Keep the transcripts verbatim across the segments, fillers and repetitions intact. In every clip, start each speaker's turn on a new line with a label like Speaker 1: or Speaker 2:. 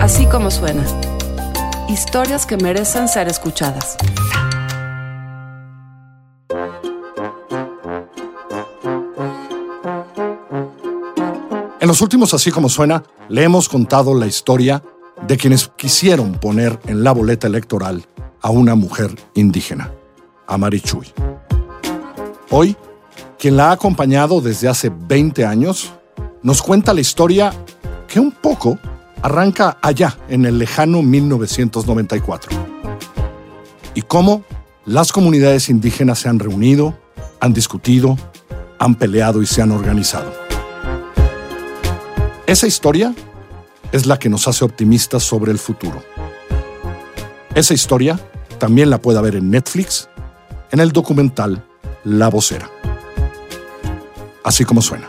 Speaker 1: Así como suena. Historias que merecen ser escuchadas.
Speaker 2: En los últimos Así como suena, le hemos contado la historia de quienes quisieron poner en la boleta electoral a una mujer indígena, a Marichuy. Hoy, quien la ha acompañado desde hace veinte años, nos cuenta la historia que un poco arranca allá en el lejano mil novecientos noventa y cuatro. Y cómo las comunidades indígenas se han reunido, han discutido, han peleado y se han organizado. Esa historia es la que nos hace optimistas sobre el futuro. Esa historia también la puede ver en Netflix, en el documental La Vocera. Así como suena.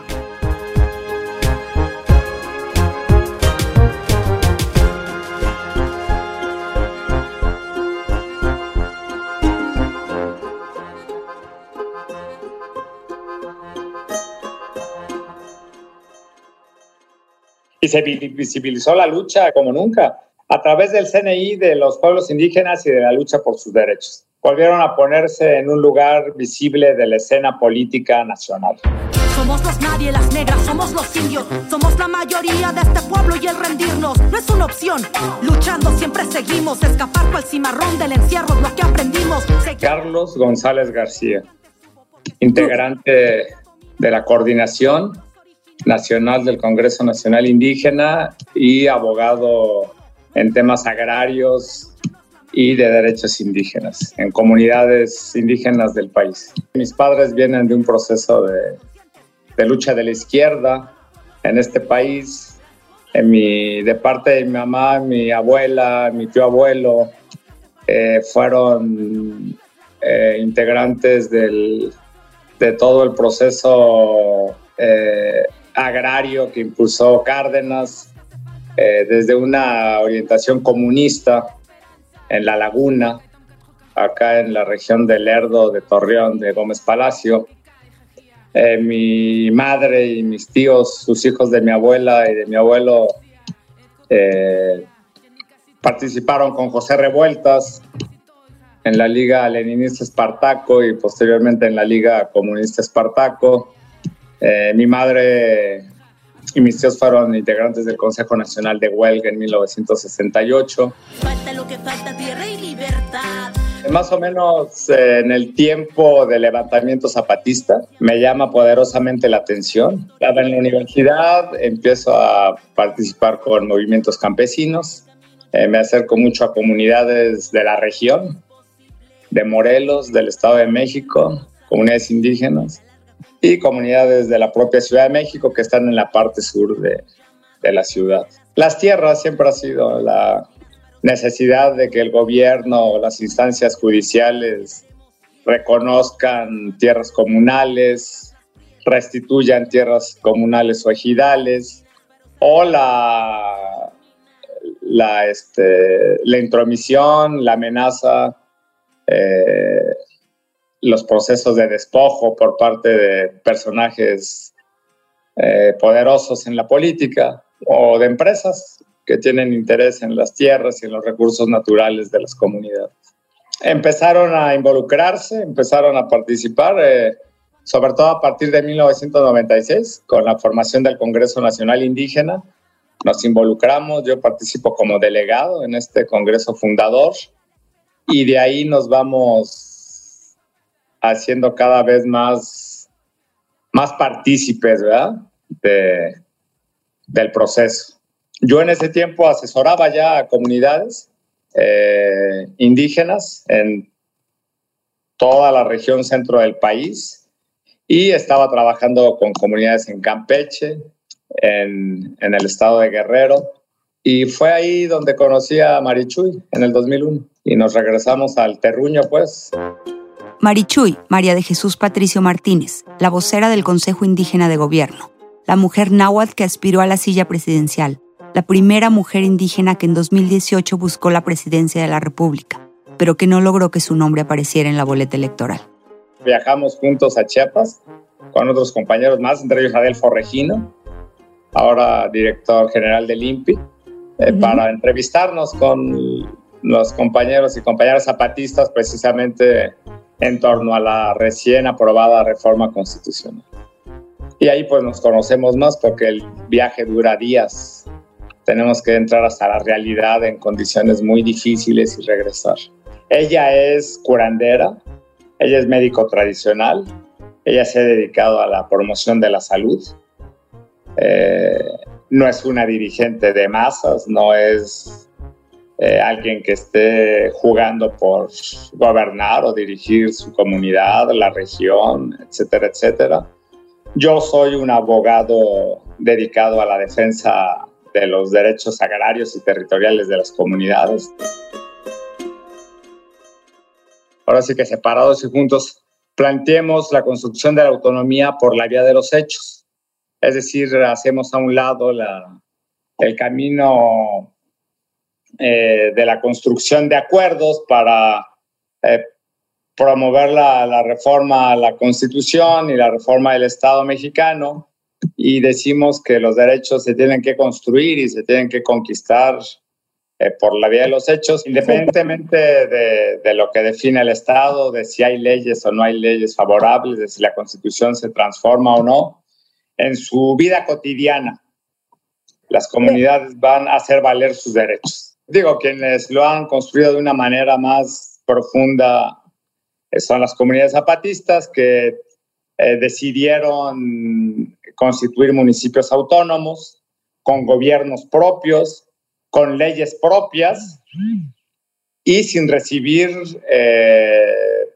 Speaker 3: Y se visibilizó la lucha como nunca a través del C N I de los pueblos indígenas y de la lucha por sus derechos. Volvieron a ponerse en un lugar visible de la escena política nacional.
Speaker 4: Somos los nadie, las negras, somos los indios. Somos la mayoría de este pueblo y el rendirnos no es una opción. Luchando siempre seguimos, escapar cual cimarrón del encierro es lo que aprendimos. Se...
Speaker 3: Carlos González García, integrante de la Coordinación Nacional del Congreso Nacional Indígena y abogado en temas agrarios y de derechos indígenas en comunidades indígenas del país. Mis padres vienen de un proceso de, de lucha de la izquierda en este país. En mi, de parte de mi mamá, mi abuela, mi tío abuelo eh, fueron eh, integrantes del, de todo el proceso eh, agrario que impulsó Cárdenas, eh, desde una orientación comunista en La Laguna, acá en la región de Lerdo, de Torreón, de Gómez Palacio. Eh, mi madre y mis tíos, sus hijos de mi abuela y de mi abuelo, eh, participaron con José Revueltas en la Liga Leninista Espartaco y posteriormente en la Liga Comunista Espartaco. Eh, mi madre y mis tíos fueron integrantes del Consejo Nacional de Huelga en mil novecientos sesenta y ocho. Falta lo que falta, tierra y libertad. Más o menos eh, en el tiempo del levantamiento zapatista me llama poderosamente la atención. Estaba en la universidad, empiezo a participar con movimientos campesinos, eh, me acerco mucho a comunidades de la región, de Morelos, del Estado de México, comunidades indígenas, y comunidades de la propia Ciudad de México que están en la parte sur de, de la ciudad. Las tierras siempre ha sido la necesidad de que el gobierno o las instancias judiciales reconozcan tierras comunales, restituyan tierras comunales o ejidales, o la, la, este, la intromisión, la amenaza, eh, los procesos de despojo por parte de personajes eh, poderosos en la política o de empresas que tienen interés en las tierras y en los recursos naturales de las comunidades. Empezaron a involucrarse, empezaron a participar, eh, sobre todo a partir de mil novecientos noventa y seis, con la formación del Congreso Nacional Indígena. Nos involucramos, yo participo como delegado en este Congreso fundador y de ahí nos vamos haciendo cada vez más, más partícipes, ¿verdad? De, del proceso. Yo en ese tiempo asesoraba ya a comunidades eh, indígenas en toda la región centro del país y estaba trabajando con comunidades en Campeche, en, en el estado de Guerrero, y fue ahí donde conocí a Marichuy en el dos mil uno y nos regresamos al terruño, pues.
Speaker 5: Marichuy, María de Jesús Patricio Martínez, la vocera del Consejo Indígena de Gobierno, la mujer náhuatl que aspiró a la silla presidencial, la primera mujer indígena que en dos mil dieciocho buscó la presidencia de la República, pero que no logró que su nombre apareciera en la boleta electoral.
Speaker 3: Viajamos juntos a Chiapas con otros compañeros más, entre ellos Adelfo Regino, ahora director general del I N P I, eh, uh-huh. para entrevistarnos con los compañeros y compañeras zapatistas precisamente en torno a la recién aprobada reforma constitucional. Y ahí pues nos conocemos más porque el viaje dura días. Tenemos que entrar hasta la realidad en condiciones muy difíciles y regresar. Ella es curandera, ella es médico tradicional, ella se ha dedicado a la promoción de la salud. Eh, no es una dirigente de masas, no es eh, alguien que esté jugando por gobernar o dirigir su comunidad, la región, etcétera, etcétera. Yo soy un abogado dedicado a la defensa de los derechos agrarios y territoriales de las comunidades. Ahora sí que separados y juntos planteemos la construcción de la autonomía por la vía de los hechos. Es decir, hacemos a un lado la, el camino eh, de la construcción de acuerdos para eh, promover la, la reforma a la Constitución y la reforma del Estado mexicano, y decimos que los derechos se tienen que construir y se tienen que conquistar eh, por la vía de los hechos, independientemente de, de lo que define el Estado, de si hay leyes o no hay leyes favorables, de si la Constitución se transforma o no. En su vida cotidiana, las comunidades van a hacer valer sus derechos. Digo, quienes lo han construido de una manera más profunda son las comunidades zapatistas que eh, decidieron constituir municipios autónomos, con gobiernos propios, con leyes propias y sin recibir, eh,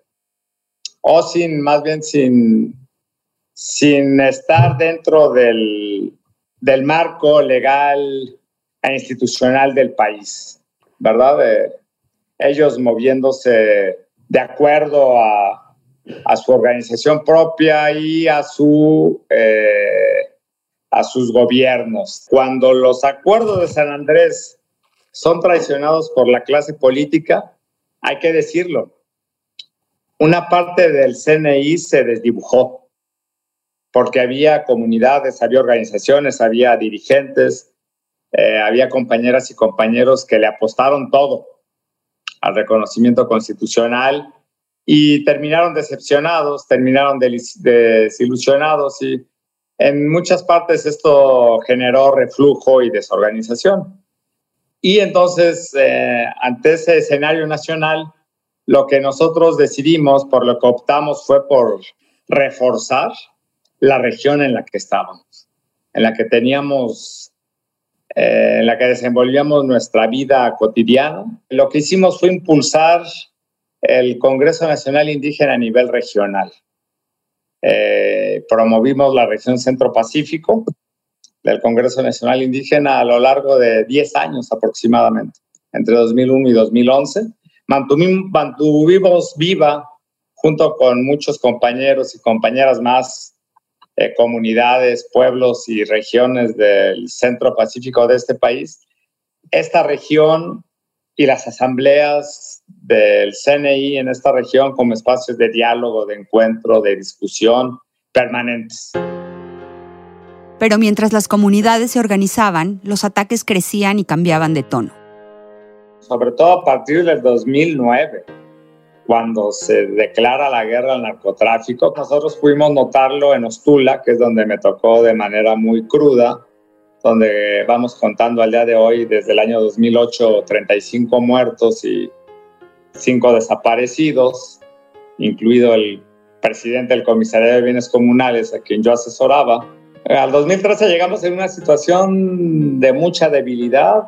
Speaker 3: o sin, más bien sin, sin estar dentro del, del marco legal e institucional del país, ¿verdad? Eh, ellos moviéndose de acuerdo a a su organización propia y a, su, eh, a sus gobiernos. Cuando los acuerdos de San Andrés son traicionados por la clase política, hay que decirlo, una parte del C N I se desdibujó porque había comunidades, había organizaciones, había dirigentes, eh, había compañeras y compañeros que le apostaron todo al reconocimiento constitucional y terminaron decepcionados, terminaron desilusionados, y en muchas partes esto generó reflujo y desorganización. Y entonces, eh, ante ese escenario nacional, lo que nosotros decidimos, por lo que optamos, fue por reforzar la región en la que estábamos, en la que teníamos, eh, en la que desenvolvíamos nuestra vida cotidiana. Lo que hicimos fue impulsar el Congreso Nacional Indígena a nivel regional. Eh, promovimos la región Centro-Pacífico del Congreso Nacional Indígena a lo largo de diez años aproximadamente, entre dos mil uno y dos mil once. Mantuvimos, mantuvimos viva, junto con muchos compañeros y compañeras más, eh, comunidades, pueblos y regiones del Centro-Pacífico de este país, esta región y las asambleas del C N I en esta región como espacios de diálogo, de encuentro, de discusión permanentes.
Speaker 5: Pero mientras las comunidades se organizaban, los ataques crecían y cambiaban de tono.
Speaker 3: Sobre todo a partir del dos mil nueve, cuando se declara la guerra al narcotráfico, nosotros pudimos notarlo en Ostula, que es donde me tocó de manera muy cruda, donde vamos contando al día de hoy, desde el año dos mil ocho, treinta y cinco muertos y cinco desaparecidos, incluido el presidente del Comisariado de Bienes Comunales, a quien yo asesoraba. Al dos mil trece llegamos en una situación de mucha debilidad.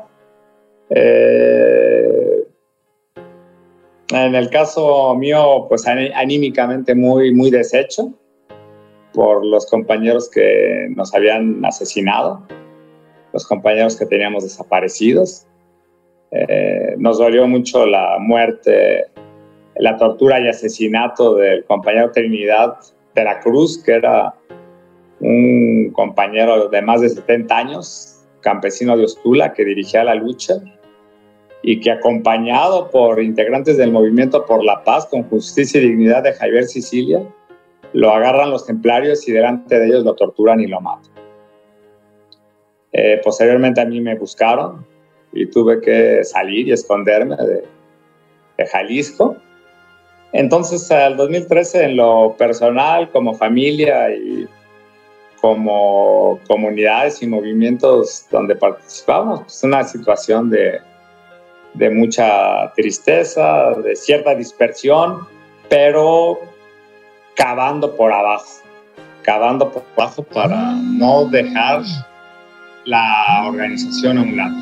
Speaker 3: Eh, en el caso mío, pues anímicamente muy, muy deshecho por los compañeros que nos habían asesinado, los compañeros que teníamos desaparecidos. Eh, nos dolió mucho la muerte, la tortura y asesinato del compañero Trinidad de la Cruz, que era un compañero de más de setenta años, campesino de Ostula, que dirigía la lucha y que, acompañado por integrantes del Movimiento por la Paz con Justicia y Dignidad de Javier Sicilia, lo agarran los templarios y delante de ellos lo torturan y lo matan. Eh, posteriormente a mí me buscaron y tuve que salir y esconderme de, de Jalisco. Entonces, al dos mil trece, en lo personal, como familia y como comunidades y movimientos donde participamos, pues una situación de, de mucha tristeza, de cierta dispersión, pero cavando por abajo, cavando por abajo para no dejar la organización a un lado.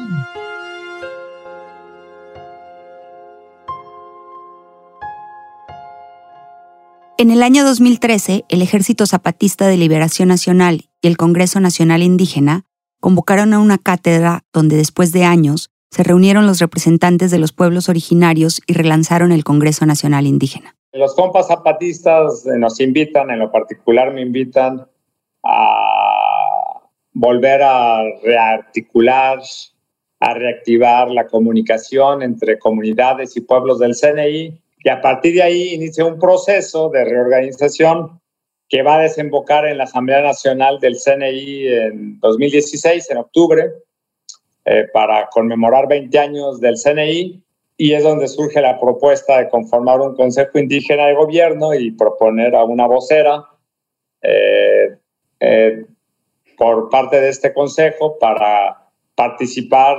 Speaker 5: En el año dos mil trece, el Ejército Zapatista de Liberación Nacional y el Congreso Nacional Indígena convocaron a una cátedra donde después de años se reunieron los representantes de los pueblos originarios y relanzaron el Congreso Nacional Indígena.
Speaker 3: Los compas zapatistas nos invitan, en lo particular me invitan a volver a rearticular, a reactivar la comunicación entre comunidades y pueblos del C N I, y a partir de ahí inicia un proceso de reorganización que va a desembocar en la Asamblea Nacional del C N I en dos mil dieciséis, en octubre, eh, para conmemorar veinte años del C N I, y es donde surge la propuesta de conformar un Consejo Indígena de Gobierno y proponer a una vocera eh, eh, por parte de este consejo para participar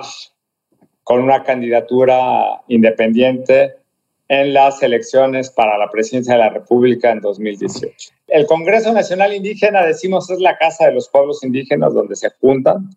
Speaker 3: con una candidatura independiente en las elecciones para la presidencia de la República en dos mil dieciocho. El Congreso Nacional Indígena, decimos, es la casa de los pueblos indígenas donde se juntan.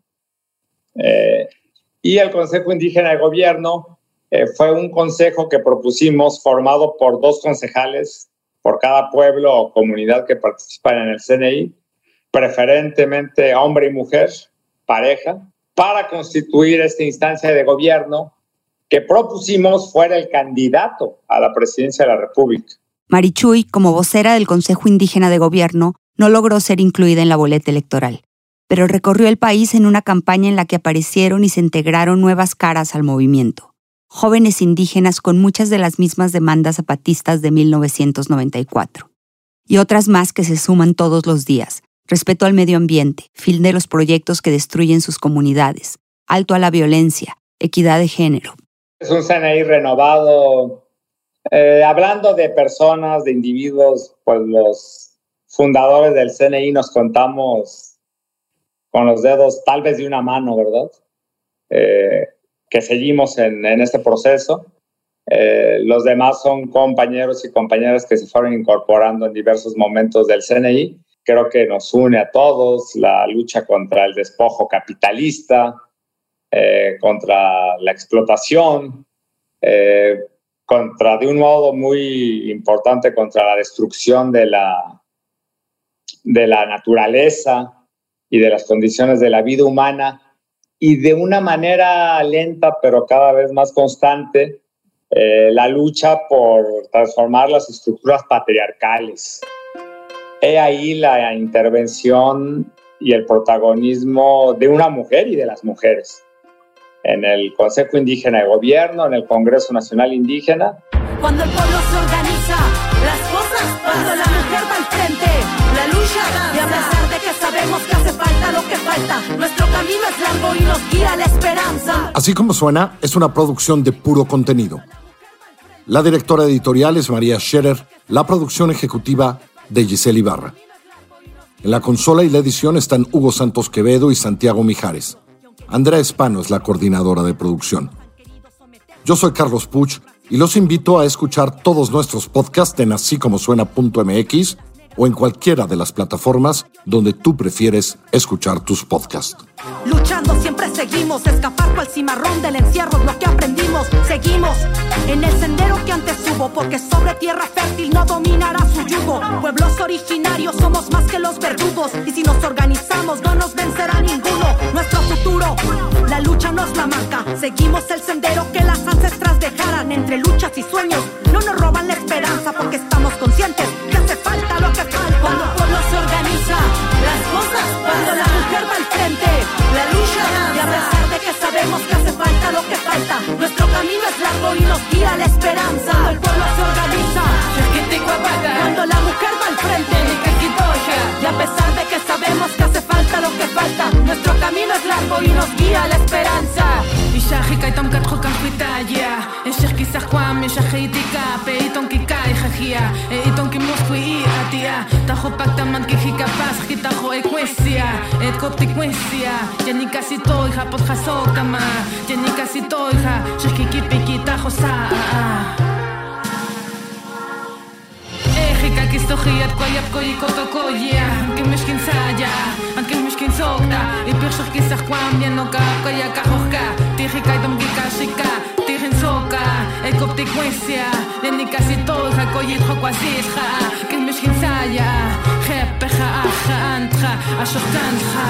Speaker 3: Eh, y el Consejo Indígena de Gobierno eh, fue un consejo que propusimos formado por dos concejales por cada pueblo o comunidad que participan en el C N I, preferentemente hombre y mujer, pareja, para constituir esta instancia de gobierno que propusimos fuera el candidato a la presidencia de la República.
Speaker 5: Marichuy, como vocera del Consejo Indígena de Gobierno, no logró ser incluida en la boleta electoral, pero recorrió el país en una campaña en la que aparecieron y se integraron nuevas caras al movimiento. Jóvenes indígenas con muchas de las mismas demandas zapatistas de mil novecientos noventa y cuatro. Y otras más que se suman todos los días. Respeto al medio ambiente, fin de los proyectos que destruyen sus comunidades, alto a la violencia, equidad de género.
Speaker 3: Es un C N I renovado. Eh, hablando de personas, de individuos, pues los fundadores del C N I nos contamos con los dedos, tal vez de una mano, ¿verdad? Eh, que seguimos en, en este proceso. Eh, los demás son compañeros y compañeras que se fueron incorporando en diversos momentos del C N I. Creo que nos une a todos la lucha contra el despojo capitalista, eh, contra la explotación, eh, contra, de un modo muy importante, contra la destrucción de la, de la naturaleza y de las condiciones de la vida humana, y de una manera lenta pero cada vez más constante, eh, la lucha por transformar las estructuras patriarcales. He ahí la intervención y el protagonismo de una mujer y de las mujeres en el Consejo Indígena de Gobierno, en el Congreso Nacional Indígena.
Speaker 4: Cuando el pueblo se organiza, las cosas pasan. Cuando la mujer va al frente, la lucha avanza. Y a pesar de que sabemos que hace falta lo que falta, nuestro camino es largo y nos guía la esperanza.
Speaker 2: Así como suena, es una producción de puro contenido. La directora editorial es María Scherer, la producción ejecutiva de Giselle Ibarra. En la consola y la edición están Hugo Santos Quevedo y Santiago Mijares. Andrea Espano es la coordinadora de producción. Yo soy Carlos Puch y los invito a escuchar todos nuestros podcasts en así como suena punto m x o en cualquiera de las plataformas donde tú prefieres escuchar tus podcasts.
Speaker 4: Luchando siempre seguimos, escapar cual cimarrón del encierro es lo que aprendimos. Seguimos en el sendero que antes hubo, porque sobre tierra fértil no dominará su yugo. Pueblos originarios somos más que los verdugos, y si nos organizamos no nos vencerá ninguno. Nuestro futuro, la lucha nos la marca. Seguimos el sendero que las ancestras dejaran. Entre luchas y sueños no nos roban la esperanza, porque estamos conscientes que hace falta lo que falta. Cuando el pueblo se organiza, las cosas pasan. Cuando la mujer va al frente, la lucha avanza. Y a pesar de que sabemos que hace falta lo que falta, nuestro camino es largo y nos guía la esperanza. Cuando el pueblo se organiza, cuando la mujer va al frente, y a pesar de que sabemos que hace falta lo que falta, nuestro camino es largo y nos guía la esperanza.
Speaker 6: Italia, encher quizás Juan, me shahitika, peiton que cae jajia, eiton que mosqui atia, tajo pacta man que capaz, que tajo equesia, et coptiquesia, ya ni casi toija, pot jasokama, ya ni casi toija, shiki piki tajo sa. Ejika kistojiat koyap koyikoto koya, que mishkin saya, aunque mishkin sokta, y pirshok quizás Juan, bien no ka koya kajoka, tijika dom kikashika. El copticuencia, ni casi todo ja koyit jokwasisha, que mishkin saya, jepeja aja anja, ashortanja.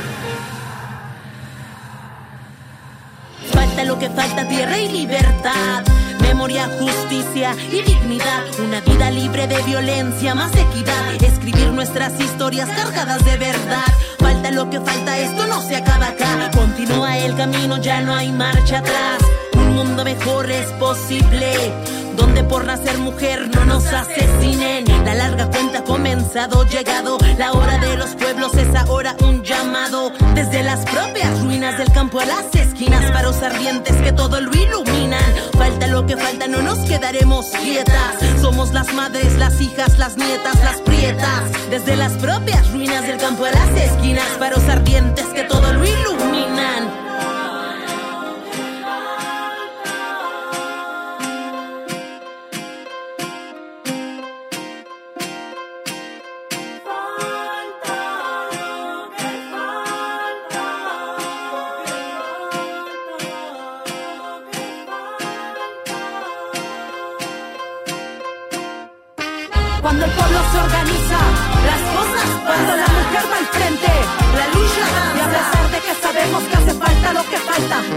Speaker 7: Falta lo que falta, tierra y libertad, memoria, justicia y dignidad, una vida libre de violencia, más equidad, escribir nuestras historias cargadas de verdad. Falta lo que falta, esto no se acaba acá, continúa el camino, ya no hay marcha atrás. Un mundo mejor es posible, donde por nacer mujer no nos asesinen. La larga cuenta ha comenzado, llegado la hora de los pueblos, es ahora un llamado. Desde las propias ruinas del campo a las esquinas, faros ardientes que todo lo iluminan. Falta lo que falta, no nos quedaremos quietas. Somos las madres, las hijas, las nietas, las prietas. Desde las propias ruinas del campo a las esquinas, faros ardientes que todo lo iluminan.
Speaker 4: Cuando el pueblo se organiza, las cosas pasan. Cuando la mujer va al frente, la lucha avanza. Y a pesar de que sabemos que hace falta lo que falta,